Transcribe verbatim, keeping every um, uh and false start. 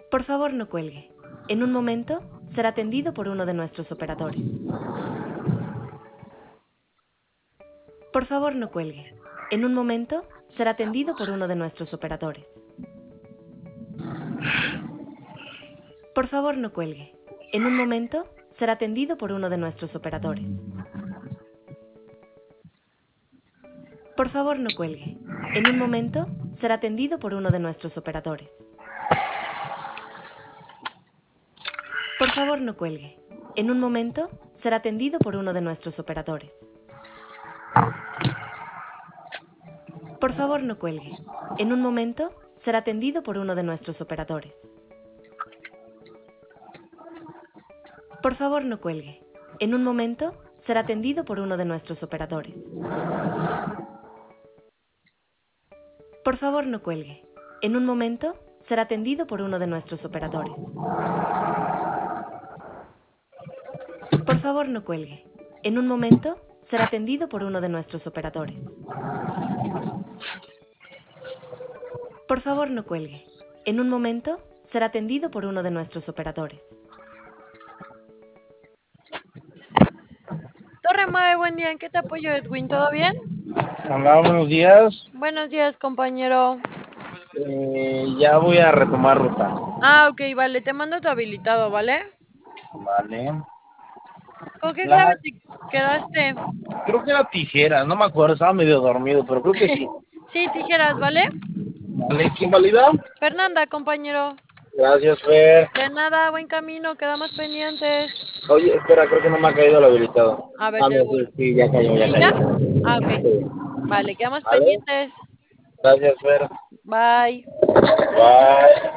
Por favor, no cuelgue. En un momento, será atendido por uno de nuestros operadores. Por favor, no cuelgue. En un momento, será atendido por uno de nuestros operadores. Por favor, no cuelgue. En un momento, será atendido por uno de nuestros operadores. Por favor, no cuelgue. En un momento, será atendido por uno de nuestros operadores. Por favor, no cuelgue. En un momento, será atendido por uno de nuestros operadores. Por favor, no cuelgue. En un momento, será atendido por uno de nuestros operadores. Por favor, no cuelgue. En un momento, será atendido por uno de nuestros operadores. Por favor, no cuelgue. En un momento, será atendido por uno de nuestros operadores. Por favor, no cuelgue. En un momento, será atendido por uno de nuestros operadores. Por favor, no cuelgue. En un momento, será atendido por uno de nuestros operadores. Torre Mae, buen día. ¿En qué te apoyo, Edwin? ¿Todo bien? Hola, buenos días. Buenos días, compañero. Eh, ya voy a retomar ruta. Ah, ok, vale. Te mando tu habilitado, ¿vale? Vale. ¿Con qué clave La, te quedaste? creo que era tijera, no me acuerdo, estaba medio dormido, pero creo que sí. Sí, tijeras, ¿vale? Vale, ¿quién valida? Fernanda, compañero. Gracias, Fer. De nada, buen camino. Quedamos pendientes. Oye, espera, creo que no me ha caído el habilitado. A ver, Ah, no, seguro. sí, sí, ya cayó, ya ¿Sí, ya? cayó. Ah, ok. Sí. Vale, quedamos Vale, pendientes. gracias, Fer. Bye. Bye.